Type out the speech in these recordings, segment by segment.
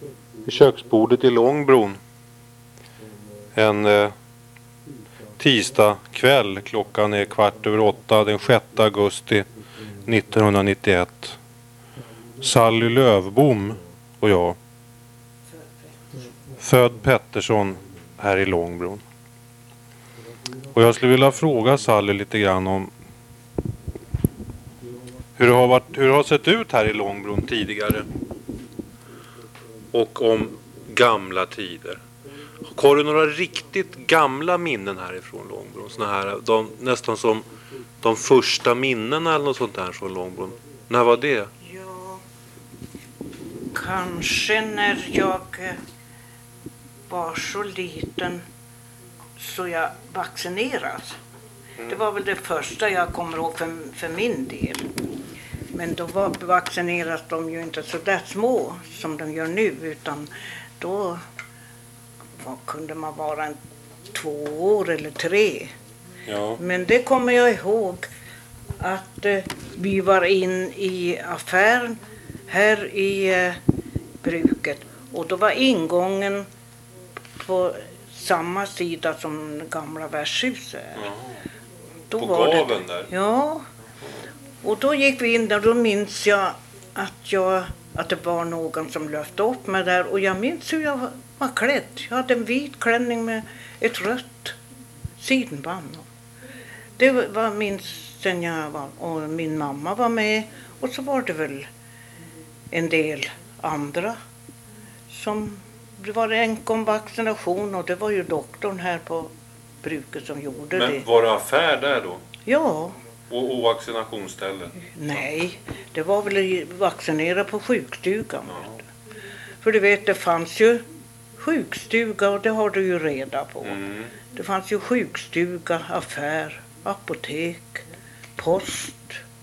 vid köksbordet i Långbron en tisdag kväll. Klockan är 7:15 den 6 augusti 1991. Sally Lövbom och jag, född Pettersson, här i Långbron. Och jag skulle vilja fråga Sally lite grann om hur det har sett ut här i Långbron tidigare. Och om gamla tider. Har du några riktigt gamla minnen härifrån Långbron? Såna här, nästan som de första minnena eller något sånt där från Långbron. När var det? Ja, kanske när jag var så liten så jag vaccineras. Det var väl det första jag kommer ihåg för min del. Men då vaccineras de ju inte så där små som de gör nu, utan då kunde man vara 2 år eller 3. Ja. Men det kommer jag ihåg att vi var in i affären här i bruket, och då var ingången på samma sida som gamla värdshuset. Ja. Då På var gaveln där? Ja. Och då gick vi in där, då minns jag att det var någon som lyfte upp mig där, och jag minns hur jag var klädd. Jag hade en vit klänning med ett rött sidenband. Det var minst sen jag var, och min mamma var med, och så var det väl en del andra som, det var enkom vaccination, och det var ju doktorn här på bruket som gjorde det. Men var det affär där då? Ja. Och vaccinationsställe? Nej, det var väl vaccinera på sjukstugan. Ja. För du vet, det fanns ju sjukstuga, och det har du ju reda på. Mm. Det fanns ju sjukstuga, affär, apotek, post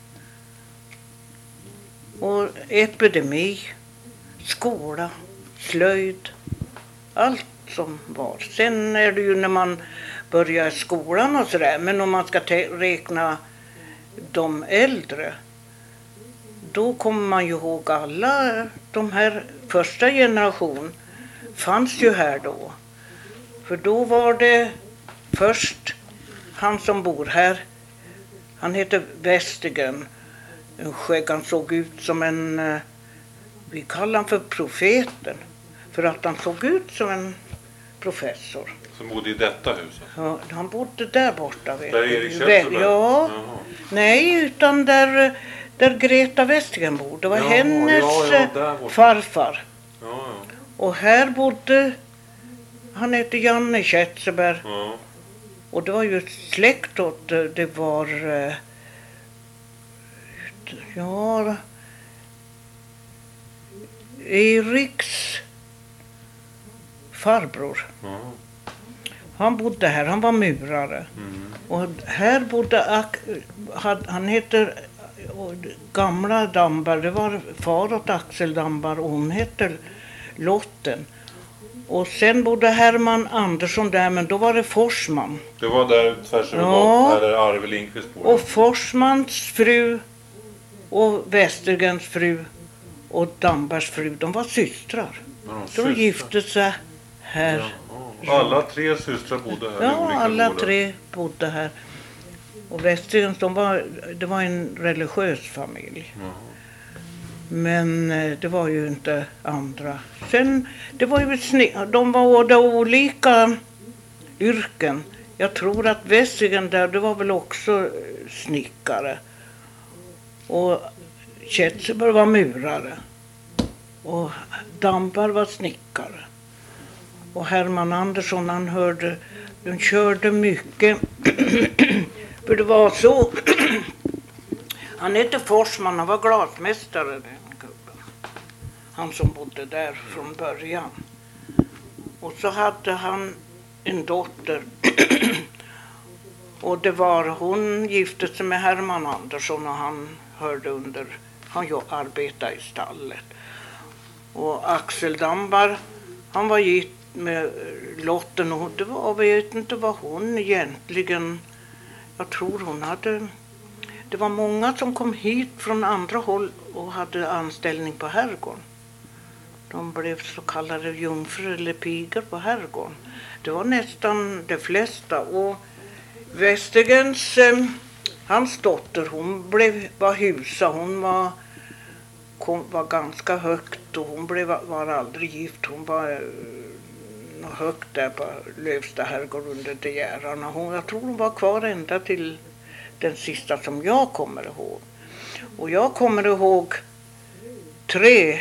och epidemi, skola, slöjd, allt som var. Sen är det ju när man börjar i skolan och sådär, men om man ska räkna de äldre, då kommer man ju ihåg alla de här första generation fanns ju här då. För då var det först han som bor här, han heter Westergren, en skägg, han såg ut som en, vi kallar han för profeten, för att han såg ut som en professor. Som bodde i detta huset? Ja, han bodde där borta. Vet där Erik Kjellberg? Ja. Jaha. Nej, utan där Greta Westergren bor. Det var hennes farfar. Ja. Och här bodde, han hette Janne Ketzeberg. Ja. Och det var ju ett släkt åt, det var, ja, Eriks farbror. Ja. Han bodde här, han var murare. Mm. Och här bodde, han heter gamla Damberg, det var far åt Axel Damberg, och hon heter Lotten. Och sen bodde Herman Andersson där, men då var det Forsman. Det var där tvärs över gatan, där Arve Lindqvist bor. Och Forsmans fru och Westergrens fru och Dambergs fru, de var systrar. De gifte sig här. Ja. Alla 3 systrar bodde här. Ja, alla gårdar. 3 bodde här. Och Westergrens, det var en religiös familj. Ja. Men det var ju inte andra. Sen, det var ju de var olika yrken. Jag tror att Westergren där, det var väl också snickare. Och Ketzeberg var murare. Och Damberg var snickare. Och Herman Andersson, de körde mycket. För det var så. Han hette Forsman, han var glasmästare, den gubben. Han som bodde där från början. Och så hade han en dotter. Och hon gifte sig med Herman Andersson, och han arbetade i stallet. Och Axel Damberg, han var gift med Lotten, och jag vet inte vad hon egentligen, jag tror hon hade, det var många som kom hit från andra håll och hade anställning på herrgården. De blev så kallade jungfrur eller pigor på herrgården. Det var nästan de flesta. Och Westergrens, hans dotter, hon var husa. Hon var ganska högt och hon var aldrig gift. Hon var högt där på Lövsta herrgård under de järarna. Jag tror hon var kvar ända till den sista som jag kommer ihåg. Och jag kommer ihåg 3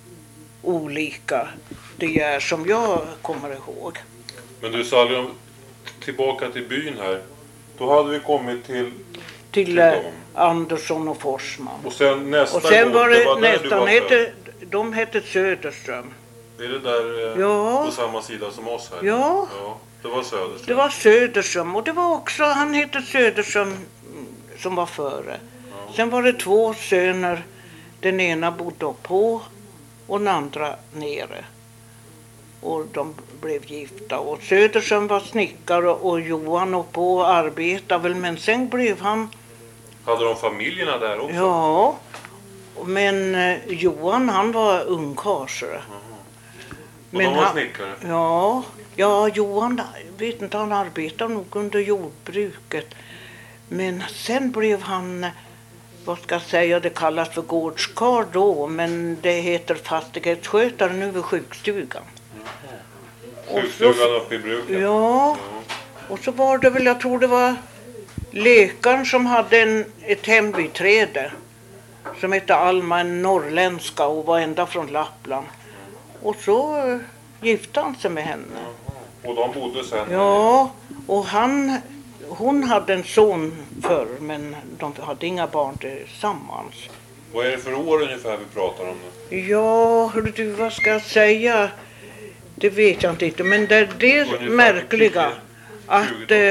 olika de gär som jag kommer ihåg. Men du sa aldrig tillbaka till byn här. Då hade vi kommit till dem. Andersson och Forsman. Och sen nästa och sen gång, var det var nästan de hette Söderström. Är det där Ja. på samma sida som oss här? Ja. Det var Söderström. Det var Söderström och det var också, han hette Söderström som var före. Ja. Sen var det 2 söner. Den ena bodde på och den andra nere. Och de blev gifta. Och Söderström var snickare och Johan och på arbetade väl. Men sen blev han... Hade de familjerna där också? Ja. Men Johan han var ungkarl. Och de var snickare? Ja, Johan, vet inte, han arbetade nog under jordbruket. Men sen blev han, vad ska jag säga, det kallas för gårdskarl då, men det heter fastighetsskötare nu vid sjukstugan. Sjukstugan uppe i bruket? Ja, och så var det väl, jag tror det var läkaren som hade ett hembiträde som hette Alma, en norrländska och var ända från Lappland. Och så gifte han sig med henne. Och de bodde sen? Ja, och hon hade en son förr, men de hade inga barn tillsammans. Vad är det för år ungefär vi pratar om nu? Ja, du, vad ska jag säga? Det vet jag inte, men det är märkliga att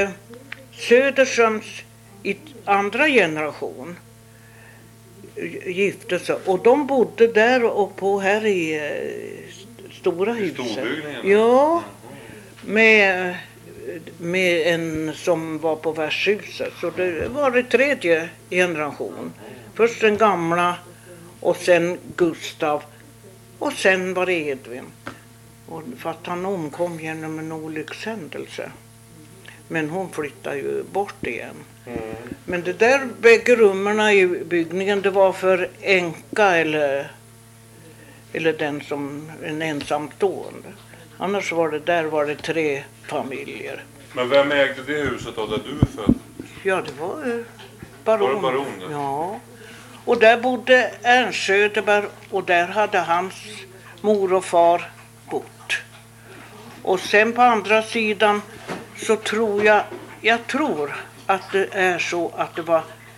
Söderströms i andra generation gifte sig. Och de bodde där och på här i stora huset. Ja, med en som var på värdshuset. Så det var det 3:e generation. Först den gamla och sen Gustav och sen var det Edvin. Och för att han omkom genom en olyckshändelse. Men hon flyttade ju bort igen. Men det där bägge rummerna i byggningen, det var för änka eller den som en ensamstående. Annars var det 3 familjer. Men vem ägde det huset då där du är född? Ja, det var baron. Var det baron? Ja. Och där bodde Ernst Söderberg och där hade hans mor och far bott. Och sen på andra sidan så tror jag tror att det är så att det var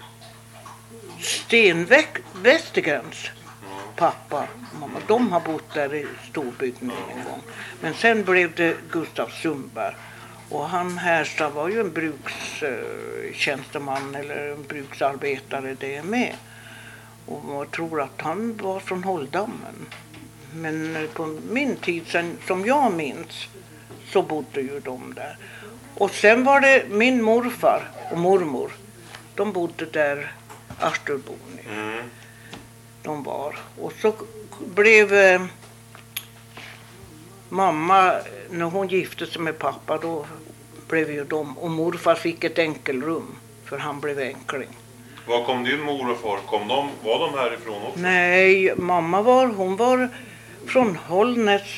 Westergrens pappa och mamma. De har bott där i storbyggnaden en gång. Men sen blev det Gustav Sundberg. Och han Härstad var ju en brukstjänsteman eller en bruksarbetare det med. Och jag tror att han var från Hålldammen. Men på min tid, sen, som jag minns, så bodde ju de där. Och sen var det min morfar och mormor. De bodde där Asturboni. De var. Och så blev mamma, när hon gifte sig med pappa, då blev ju de. Och morfar fick ett enkelrum, för han blev enkling. Var kom din mor och far? Var de härifrån också? Nej, mamma hon var från Hållnäs,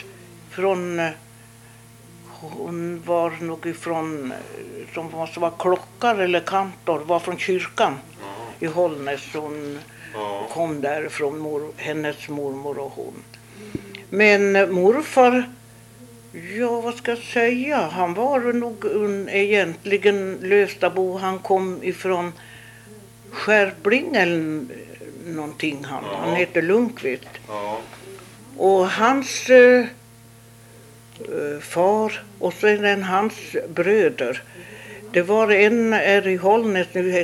hon var nog ifrån, som måste vara klockar eller kantor, var från kyrkan i Hållnäs. Hon kom därifrån, hennes mormor och hon. Men morfar, ja vad ska jag säga, han var nog egentligen Lövstabo. Han kom ifrån Skärpling eller någonting. Han heter Lundqvist. Och hans far och sen hans bröder. Det var en är i Hållnäs nu.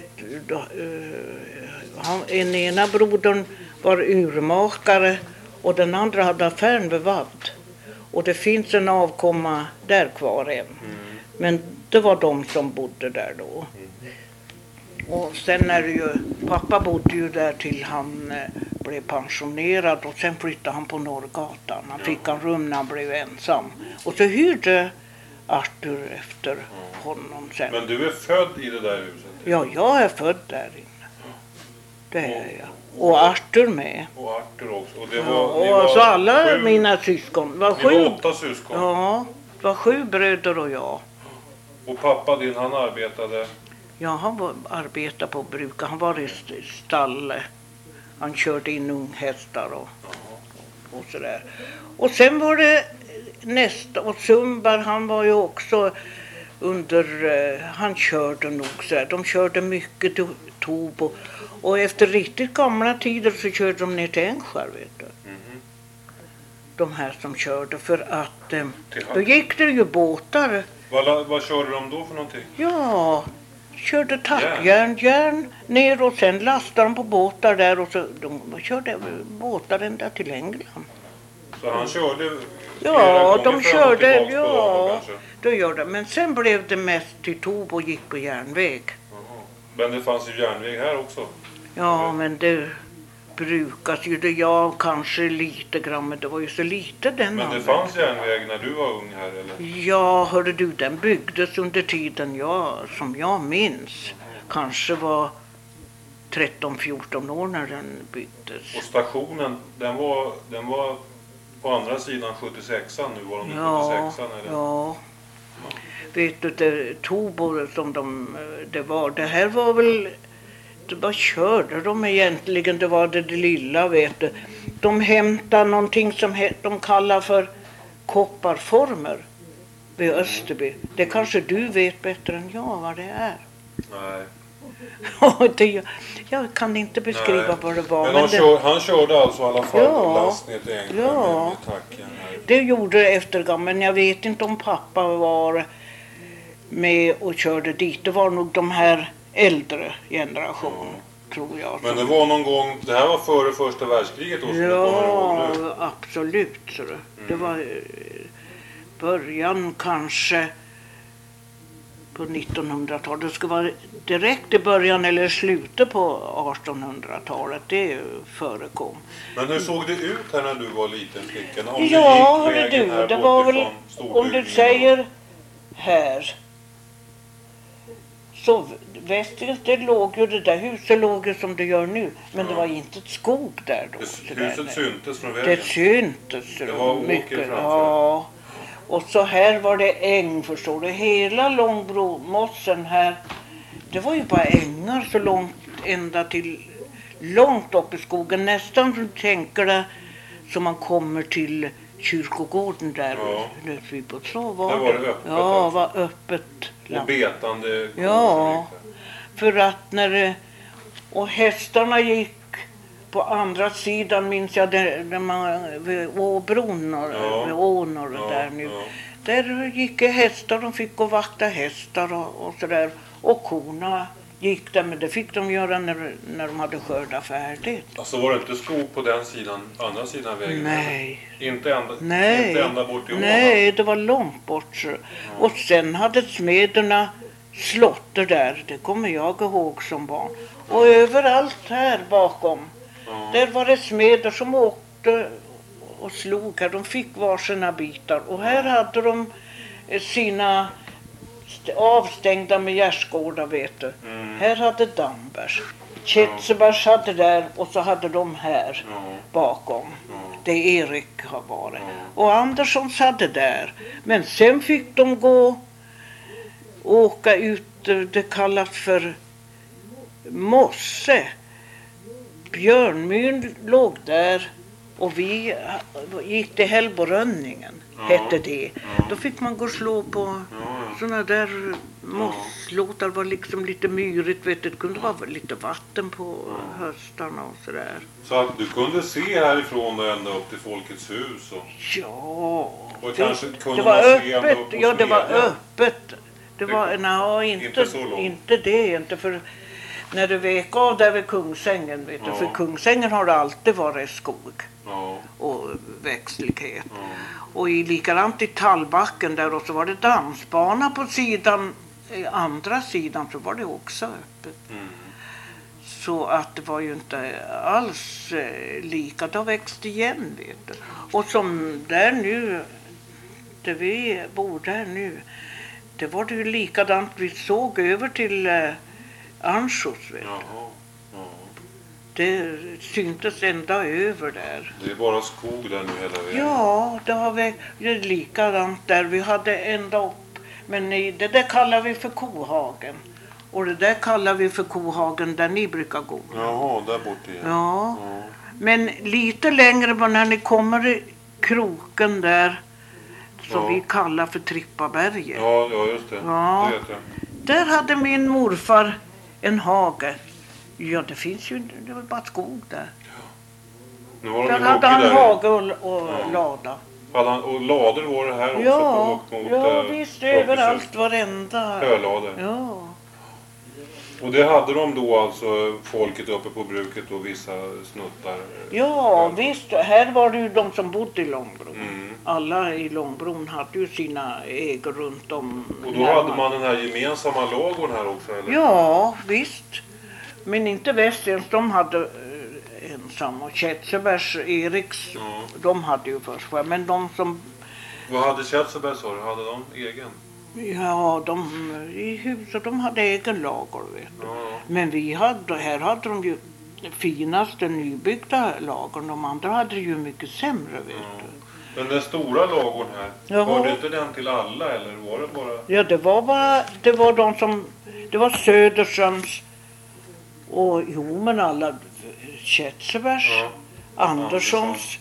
En ena brodern var urmakare och den andra hade affären vid Vadd. Och det finns en avkomma där kvar än. Men det var de som bodde där då. Och sen är det ju, pappa bodde ju där till han blev pensionerad och sen flyttade han på Norrgatan. Han fick en rum när han blev ensam. Och så hyrde Arthur efter honom sen. Men du är född i det där huset? Ja, jag är född där inne. Det är jag. Och Arthur med. Och Arthur också. Och det Ja, var, och ni var så alla 7, mina syskon. Det var ni var 7. 8 syskon. Ja, det var 7 bröder och jag. Och pappa din, han arbetade? Ja, han arbetade på bruket. Han var i stall. Han körde in unghästar och sådär. Och sen var det nästa. Och Sundberg, han var ju också han körde nog så här. De körde mycket till Tobo. Och efter riktigt gamla tider så körde de ner till Ängskär, vet du. De här som körde, för att då gick det ju båtar. Vad körde de då för någonting? Ja, körde tackjärn ner och sen lastade de på båtar där och så de körde båtar ända till England. Så han körde Ja, flera gånger de fram och körde, tillbaks på dagen, ja, kanske? det gör det. Men sen blev det mest till Tobo och gick på järnväg. Jaha. Men det fanns ju järnväg här också? Ja, men det brukas ju, det jag kanske lite grann, men det var ju så lite den. Men det fanns järnväg när du var ung här eller? Ja, hörde du, den byggdes under tiden som jag minns. Kanske var 13-14 år när den byggdes. Och stationen, den var på andra sidan 76an nu, var de 76an eller? Ja. Vet du, det Tobo som det här var väl, vad körde de egentligen? Det var det lilla, vet du. De hämtade någonting som de kallar för kopparformer vid Österby. Det kanske du vet bättre än jag vad det är. Nej. Jag kan inte beskriva Nej. vad det var. Men han körde alltså i alla fall Ja. last ner till Ängskär med tacken här. Det gjorde det efter, men jag vet inte om pappa var med och körde dit. Det var nog de här äldre generationen, tror jag. Men det var någon gång, det här var före första världskriget då som du kommer ihåg nu? Ja, absolut. Så det var början kanske på 1900-talet. Det ska vara direkt i början eller slutet på 1800-talet. Det förekom. Men hur såg det ut här när du var liten flickan? Om Ja, du gick vägen här det var bort väl, ifrån om storbyggnaden du säger här, så västligt, det låg ju, det där huset låg ju som det gör nu, men det var inte ett skog där då. Huset syntes från vägen. Det syntes Det var mycket. åker framför. Ja. Och så här var det äng, förstår du. Hela Långbromossen här, det var ju bara ängar så långt, ända till långt upp i skogen. Nästan som tänker det som man kommer till kyrkogården där. Ja. Så var där var det öppet. Ja, alltså. var öppet. Och betande. Ja, för att och hästarna gick på andra sidan, minns jag, där man, vid Åbron och vid ån och det där nu. Ja. Där gick hästar, de fick gå vakta hästar och sådär. Och korna gick där, men det fick de göra när de hade skördat färdigt. Alltså var det inte skog på den sidan, andra sidan vägen? Nej. Inte ända bort i ån? Nej, det var långt bort. Så. Och sen hade smederna slotter där, det kommer jag ihåg som barn. Och överallt här bakom, där var det smeder som åkte och slog här. De fick varsina bitar. Och här hade de sina avstängda med gärdsgårdar, vet du. Här hade Dambergs. Ketsebergs hade där och så hade de här bakom. Det Erik har varit. Och Anderssons hade där. Men sen fick de åka ut, det kallas för Mosse. Björnmyren låg där och vi gick till Hällborönningen, hette det. Då fick man gå och slå på såna där mosslåtar, var liksom lite myrigt, vet du. Det kunde vara lite vatten på höstarna och sådär. Så att du kunde se härifrån och ända upp till Folkets hus? Ja, och kanske kunde det var man se ända öppet. upp på Ja, det var Smedjan? öppet. Det var, nej, inte så långt. inte det, inte för när du vek av där vid Kungsängen, vet du, för Kungsängen har det alltid varit skog och växtlighet. Och likadant i Tallbacken där, och så var det dansbana på sidan, andra sidan så var det också öppet. Så att det var ju inte alls lika. Det har växt igen, vet du. Och som där nu, där vi bor där nu, det var det ju likadant. Vi såg över till Anschutz, vet du. Jaha. Ja. Det syntes ända över där. Det är bara skog där nu hela vägen. Ja, det har vi det är likadant där. Vi hade ända upp. Men det där kallar vi för Kohagen. Och det där kallar vi för Kohagen där ni brukar gå. Jaha, där borta igen. Ja. Men lite längre på när ni kommer i kroken där som vi kallar för Trippaberget. Ja, just det. Ja. Det vet jag. Där hade min morfar en hage. Ja, det finns ju, det var bara skog där. Nu har de Där en hade han där. hage och lada. Och lader var det här också Ja, på mot visst, överallt, varenda. Hölader. Ja. Och det hade de då alltså folket uppe på bruket och vissa snuttar. Ja, visst. Här var det ju de som bodde i Långbron. Mm. Alla i Långbron hade ju sina ägor runt om. Och då hade man den här gemensamma lagorn här också, eller? Ja, visst. Men inte Västerns, de hade ensam. Och Ketsebergs, Eriks, de hade ju först. Men de som... Vad hade Ketseberg, sa du? Hade de egen? Ja, de i huset, de hade egen lager, vet du. Ja. Men här hade de ju finaste nybyggda lagren. De andra hade ju mycket sämre, vet du. Men den stora lagorn här, Jaha. hörde inte den till alla, eller var det bara... Ja, det var de som, det var Söderströms och men alla Ketsebergs, Ja. Anderssons,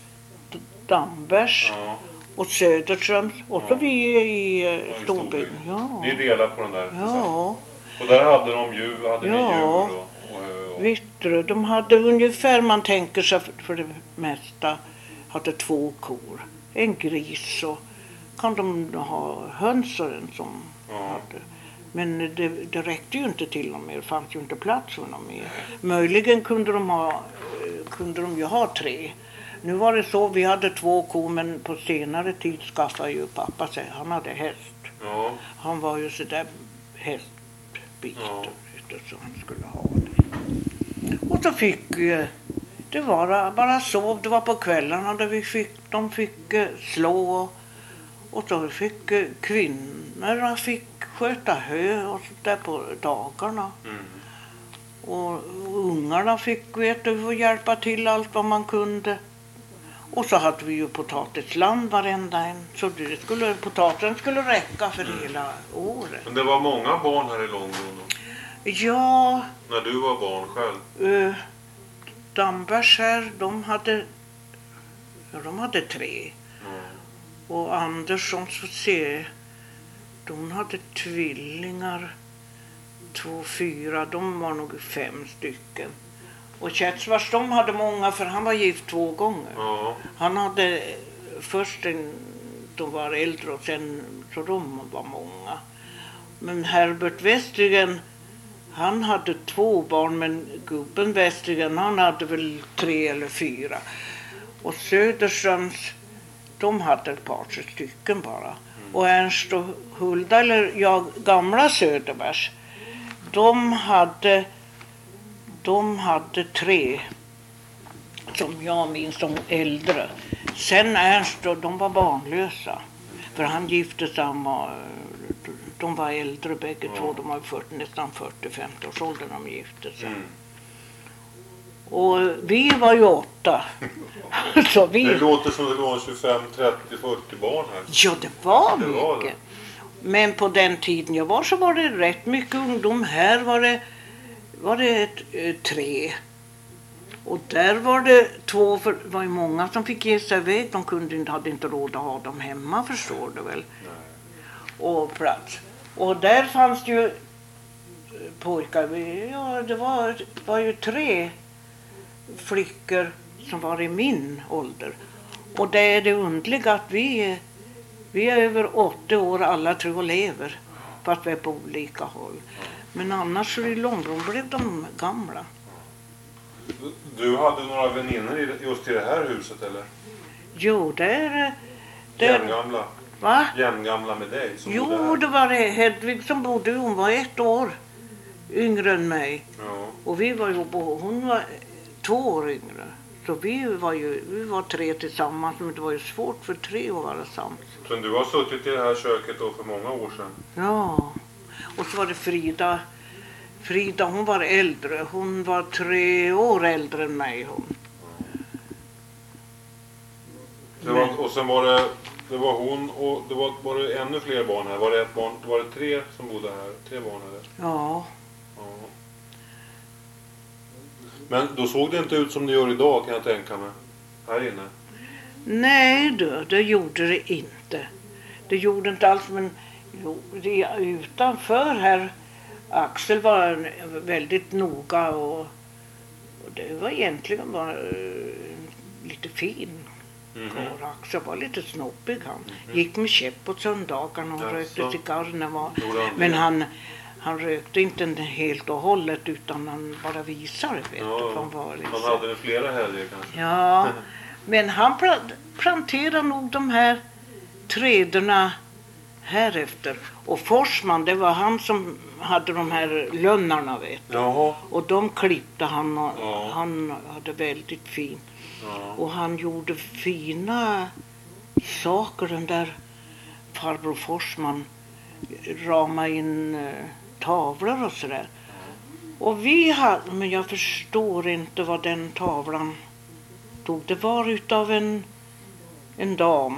Dambergs Ja. och Söderströms och så vi i Storbyn. Ja. Ni delar på den där tillsammans. Ja. Och där hade de djur, hade ni Ja. djur och Vittre, de hade ungefär, man tänker sig för det mesta, hade 2 kor, en gris och kan de ha höns och en som hade. Men det räckte ju inte till dem mer, det fanns ju inte plats för dem mer. Möjligen kunde de ju ha 3. Nu var det så, vi hade 2 kor, men på senare tid skaffade ju pappa sig, han hade häst. Ja. Han var ju så där hästbiter, så han skulle ha det. Och så fick det var bara sov, det var på kvällarna där de fick slå och så fick kvinnorna fick sköta hö och så där på dagarna. Och ungarna fick hjälpa till allt vad man kunde. Och så hade vi ju potatisland varenda en. Så potatisen skulle räcka för hela året. Men det var många barn här i Långbron då? Ja. När du var barn själv? Dambergs här, de hade 3. Och Andersson, så se, de hade tvillingar. 2, 4, de var nog 5 stycken. Och Ketsvars, de hade många, för han var gift 2 gånger. Ja. Han hade först de var äldre och sen så de var många. Men Herbert Westergren, han hade 2 barn, men gubben Westergren, han hade väl 3 eller 4. Och Söderströms, de hade ett par 3 stycken bara. Och Ernst och Hulda, eller gamla Söderbergs, de hade 3 som jag minns som äldre. Sen Ernst, de var barnlösa. För han gifte sig, de var äldre bägge två, de var nästan 40-50 års ålder när de gifte sig. Och vi var ju 8. Så Det låter som det var 25, 30, 40 barn här. Ja, det var Det var mycket. Men på den tiden jag var så var det rätt mycket ungdom. Här var det 3. Och där var det 2, för det var ju många som fick ge sig iväg. De hade inte råd att ha dem hemma, förstår du väl. Och plats. Och där fanns det ju pojkar. Ja, det var ju 3 flickor som var i min ålder. Och det är det underliga att vi är över 80 år, alla tror och lever. Fast vi är på olika håll. Men annars i Långbron blev de gamla. Du hade några väninnor just i det här huset, eller? Jo, där Jämngamla? va? Jämngamla med dig som bodde Jo, här. det var Hedvig som bodde, hon var 1 år yngre än mig. Ja. Och vi var ihop och hon var 2 år yngre. Så vi var 3 tillsammans, men det var ju svårt för 3 att vara sams. Så du har suttit i det här köket då för många år sedan? Ja, och så var det Frida. Frida, hon var äldre. Hon var 3 år äldre än mig. Hon. Och sen var det var hon och var det ännu fler barn här? Var det ett barn? Var det 3 som bodde här? 3 barn eller? Ja. Ja. Men då såg det inte ut som det gör idag, kan jag tänka mig. Här inne. Nej du, det gjorde det inte. Det gjorde inte alls, men utanför här, Axel var väldigt noga och det var egentligen bara lite fin. Och Axel var lite snoppig han. Gick med käpp på söndagarna och rökte cigarrer. Men han rökte inte helt och hållet utan han bara visade. Han hade flera helger kanske. Ja, men han planterade nog de här träderna här efter. Och Forsman, det var han som hade de här lönnarna, vet du. Jaha. Och de klippte han och han hade väldigt fint. Ja. Och han gjorde fina saker, den där farbror Forsman, rama in tavlor och sådär. Och vi hade, men jag förstår inte vad den tavlan tog. Det var utav en dam.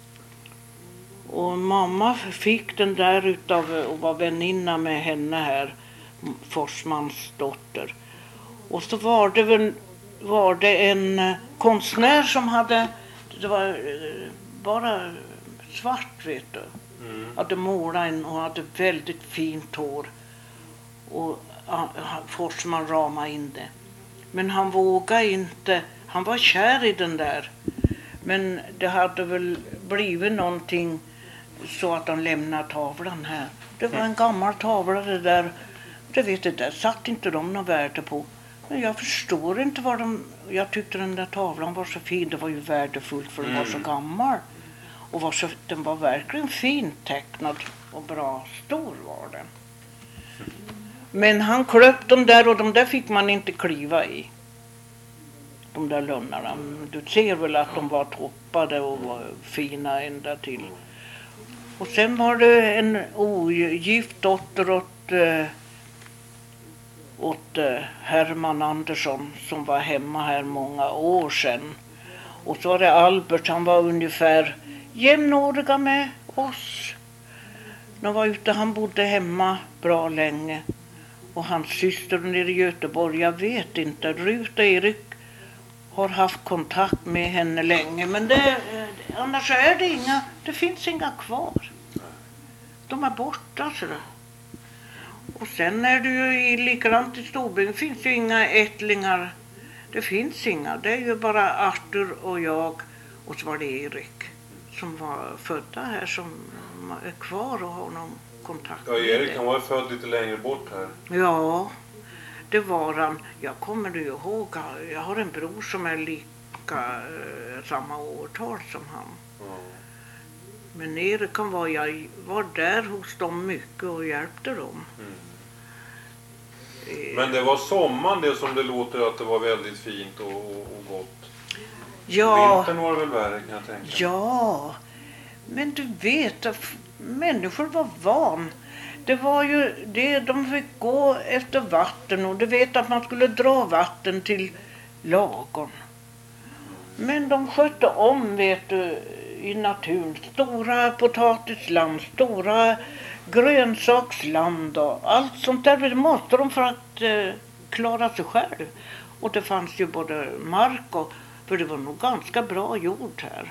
Och mamma fick den där utav och var väninna med henne här, Forsmans dotter. Och så var det en konstnär som hade, det var bara svart, vet du. Hade målat en och hade väldigt fint hår. Och Forsman ramade in det. Men han vågade inte, han var kär i den där. Men det hade väl blivit någonting så att han lämnade tavlan här. Det var en gammal tavla det där. Det vet jag, där satt inte de något värde på. Men jag förstår inte vad jag tyckte den där tavlan var så fin. Det var ju värdefullt för den var så gammal. Och den var verkligen fint tecknad och bra stor var den. Men han klöp dem där och de där fick man inte kliva i. De där lönnarna. Du ser väl att de var toppade och var fina ända till. Och sen var det en ogift dotter åt Herman Andersson som var hemma här många år sedan. Och så var det Albert, han var ungefär jämnåriga med oss. De var ute, han bodde hemma bra länge. Och hans syster nere i Göteborg, jag vet inte, Rut och Erik har haft kontakt med henne länge. Men annars är det finns inga kvar. De är borta sådär. Och sen är det ju likadant i Storbyn, finns ju inga ättlingar. Det finns inga, det är ju bara Arthur och jag och så var det Erik som var födda här som är kvar och har någon kontakt med Erik han var född lite längre bort här. Ja, det var han. Jag kommer ju ihåg, jag har en bror som är lika samma årtal som han. Men Erik jag var där hos dem mycket och hjälpte dem. Men det var sommaren det som det låter att det var väldigt fint och gott. Ja. Vintern var det väl värre, kan jag tänka. Ja, men du vet att människor var van. Det var ju det, de fick gå efter vatten och du vet att man skulle dra vatten till lagorn. Men de skötte om, vet du, i naturen. Stora potatisland, stora grönsaksland och allt sånt där. Det måste de för att klara sig själv. Och det fanns ju både mark för det var nog ganska bra jord här.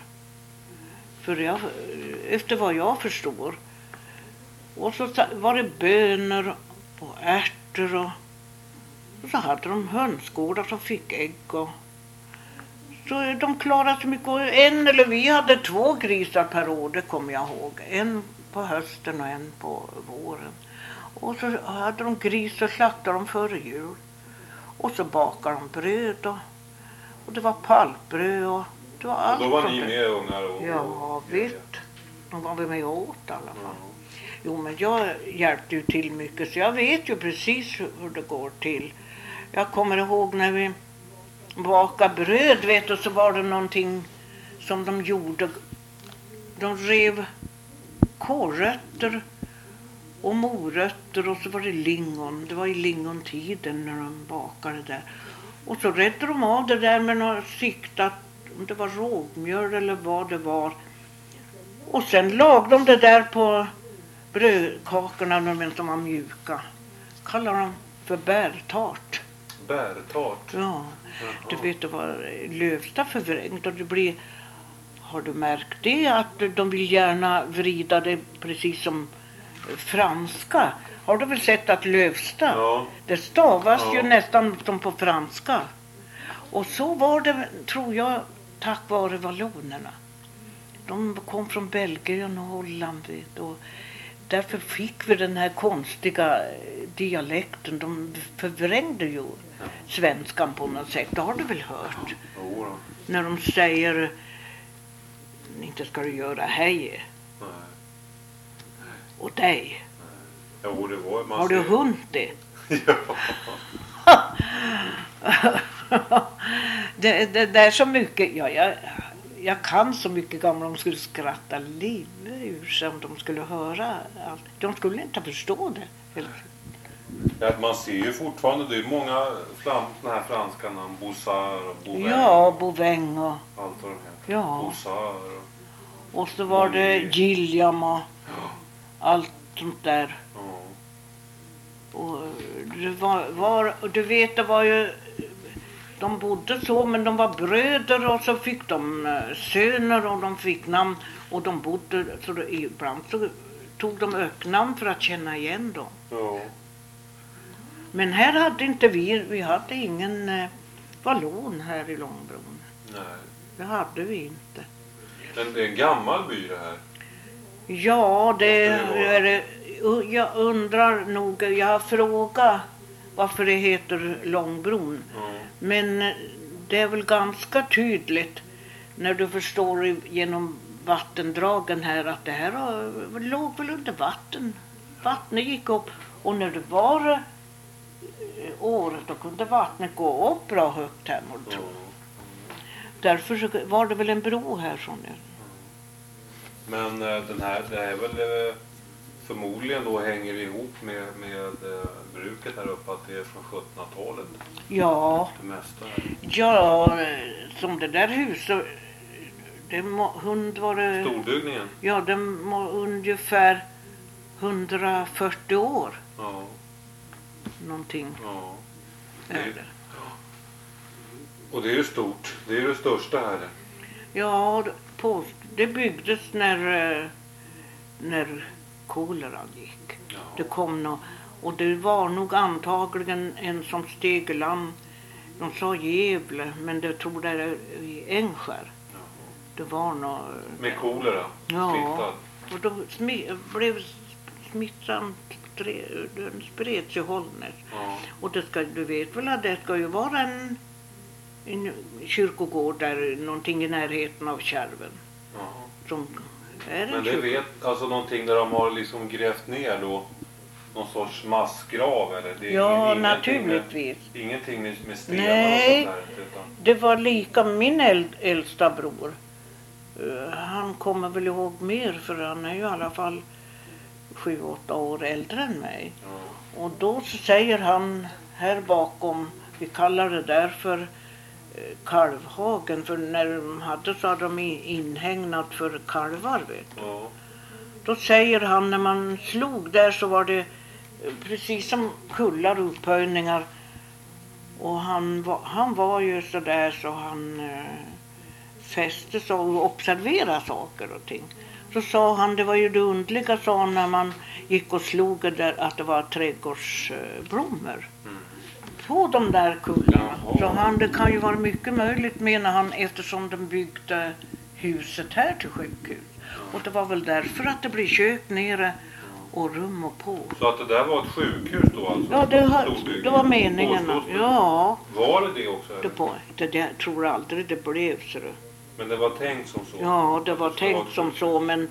Efter vad jag förstår. Och så var det bönor och ärtor och så hade de hönsgårdar som fick ägg och så de klarade sig mycket. Vi hade 2 grisar per år, det kommer jag ihåg. En på hösten och en på våren. Och så hade de gris och slaktade dem före jul. Och så bakade de bröd och det var pallbröd och det var allt. Och då var ni med ungar och... Ja, visst. De var vi med och åt i alla fall. Jo, men jag hjälpte ju till mycket så jag vet ju precis hur det går till. Jag kommer ihåg när vi bakade bröd, vet du, så var det någonting som de gjorde. De rev kårrötter och morötter och så var det lingon. Det var i lingontiden när de bakade där. Och så räddade de av det där med något siktat, om det var rågmjöl eller vad det var. Och sen lagade de det där på brödkakorna, de som var mjuka. Kallar de för bärtart. Bärtart? Ja, du vet det var Lövsta förvrängt och det blir... Har du märkt det att de vill gärna vrida det precis som franska? Har du väl sett att Lövsta, Ja. det stavas Ja. ju nästan som på franska. Och så var det, tror jag, tack vare vallonerna. De kom från Belgien och Holland, vet, och därför fick vi den här konstiga dialekten. De förvrängde ju svenskan på något sätt. Det har du väl hört? Jo då. När de säger, inte ska du göra hej Nej. och dig. Jo, det var... Man Har du ser- hunnit det? Ja. Det är så mycket, ja, jag kan så mycket gamla, de skulle skratta livet ur sig om de skulle höra allt. De skulle inte förstå det. Ja, man ser ju fortfarande, det är många såna här franska namn. Boussard och Bouvain. Ja, Bouvain och, Allt vad de heter. ja. Boussard och... Och så var det Gilliam och allt sånt där. Ja. Och det var, du vet, det var ju, de bodde så, men de var bröder och så fick de söner och de fick namn och de bodde, så det, ibland så tog de öknamn för att känna igen dem. Ja. Men här hade inte vi hade ingen vallon här i Långbron. Nej. Det hade vi inte. Men det är en gammal by det här. Ja, det Måste det vara. är det. Jag undrar nog, jag har frågat varför det heter Långbron. Ja. Men det är väl ganska tydligt när du förstår genom vattendragen här att det här låg väl under vatten. Vattnet gick upp och när det var året då kunde vattnet gå upp bra högt här mot tro. Därför så var det väl en bro här från det. Men den här, det är väl förmodligen då hänger ihop med bruket här uppe, att det är från 1700-talet. Ja, Det mesta här. ja, som det där huset, det var det, Storbyggningen. ja, det var ungefär 140 år Ja. någonting. Ja. Är det. Och det är ju stort. Det är det största här. Ja, det byggdes när koleran gick. Ja. Det kom och det var nog antagligen en som steg i land. De sa Gävle, men det tror det är i Ängskär. Ja. Det var nog... Med kolera. Ja. Smittad. Och då blev smittan, den spreds i Hållnäs. Ja. Och det ska, du vet väl att det ska ju vara en kyrkogård där, någonting i närheten av Kärven. Ja. Som är en Men det kyrkogård. vet, alltså någonting där de har liksom grävt ner då någon sorts massgrav eller? Det är Ja, ingenting naturligtvis. Ingenting med stenar Nej. och sånt där, utan... Det var lika min äldsta bror. Han kommer väl ihåg mer för han är ju i alla fall 7-8 år äldre än mig. Ja. Och då så säger han här bakom, vi kallar det där för kalvhagen, för när de hade så hade de inhägnat för kalvar, vet du. Ja. Då säger han när man slog där så var det precis som kullar och upphöjningar. Och han var ju så där så han fäste sig och observerade saker och ting. Så sa han, det var ju det underliga, sa han, när man gick och slog det där, att det var trädgårdsblommor på de där kullarna. Jaha. Så han, det kan ju vara mycket möjligt, menar han, eftersom de byggde huset här till sjukhus. Och det var väl därför att det blev kök nere och rum och på. Så att det där var ett sjukhus då alltså? Ja, Storbyggning. det var meningen. Påstås det. Ja, Var det också? Eller? det tror jag aldrig det blev, så det. Men det var tänkt som så? Ja, det var tänkt som så, men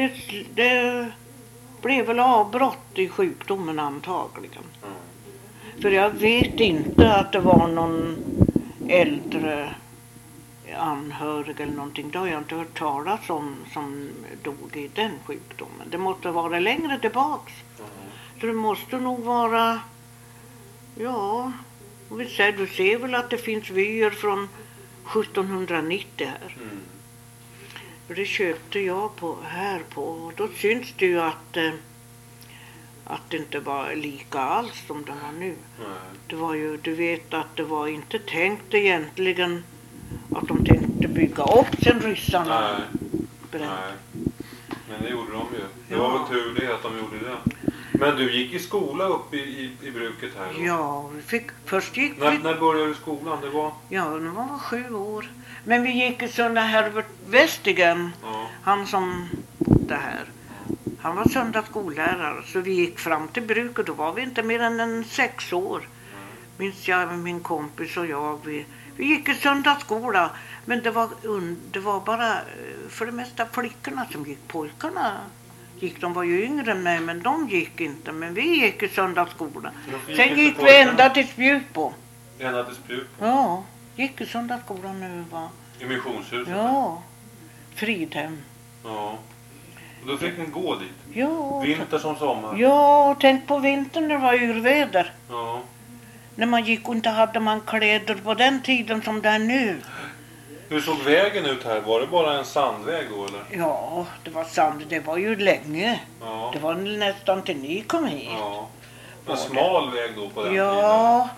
det blev väl avbrott i sjukdomen antagligen. Mm. För jag vet inte att det var någon äldre anhörig eller någonting. Det har jag inte hört talas om som dog i den sjukdomen. Det måste vara längre tillbaks. Så det måste nog vara, ja, du ser väl att det finns vyer från 1790 här. Det köpte jag på här på. Och då syns det ju att det inte var lika alls som det var nu. Det var ju, du vet att det var inte tänkt egentligen att de tänkte bygga upp sen ryssarna. Nej. Men det gjorde de ju. Det var väl tur det att de gjorde det. Men du gick i skola uppe i bruket här då? Ja, först gick vi... När började du skolan? Det var... Ja, det var 7 år. Men vi gick i sådana Herbert Westigen, han som bodde här. Han var söndagsskollärare, så vi gick fram till bruket. Då var vi inte mer än 6 år. Minns jag, min kompis och jag, vi gick i söndagsskola. Men det var bara för det mesta flickorna som gick. Pojkarna gick, de var ju yngre än mig, men de gick inte. Men vi gick i söndagsskola. Sen gick vi ända till Spjutbo. Ända till Spjutbo? Ja, gick i söndagsskolan nu var. I missionshuset? Ja, Fridhem. Ja. Och då fick ni gå dit? Ja. Vinter som sommar? Ja, tänk på vintern, det var yrväder. Ja. När man gick och inte hade man kläder på den tiden som det är nu. Hur såg vägen ut här? Var det bara en sandväg då eller? Ja, det var sand. Det var ju länge. Ja. Det var nästan till ni kom hit. Ja. En smal väg då på den tiden? Ja.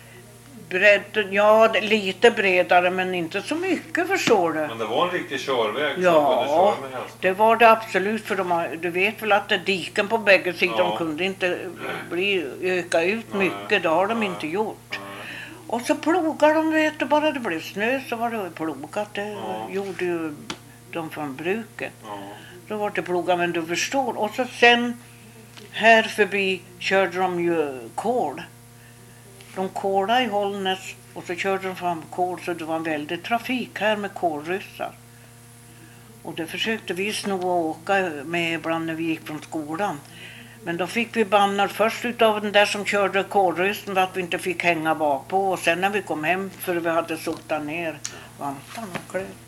Ja, lite bredare men inte så mycket, förstår du. Men det var en riktig körväg. Ja, det var det absolut. För du vet väl att det diken på bägge sidor kunde inte öka ut mycket. Det har de inte gjort. Och så plogar de, vet du, bara det blev snö så var det plogat. Det gjorde ju de från bruket. Då var det plogat, men du förstår. Och så sen här förbi körde de ju kol. De kolade i Hållnäs och så körde de fram kol, så det var en väldigt trafik här med kolryssar. Och det försökte vi sno och åka med ibland när vi gick från skolan. Men då fick vi bannar först utav den där som körde kolryssen att vi inte fick hänga bak på. Och sen när vi kom hem, för vi hade sotat ner vantarna och kläder.